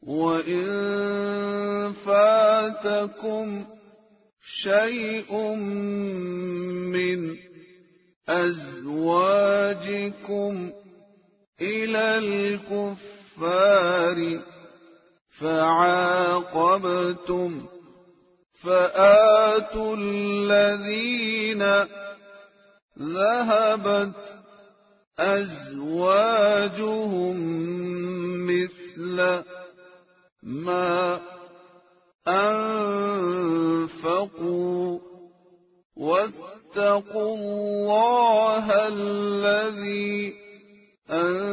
وإن فاتكم شيء من أزواجكم إلى الكفار فعاقبتم فآتوا الذين ذهبت أزواجهم مثل ما أنفقوا واتقوا الله الذي أنتم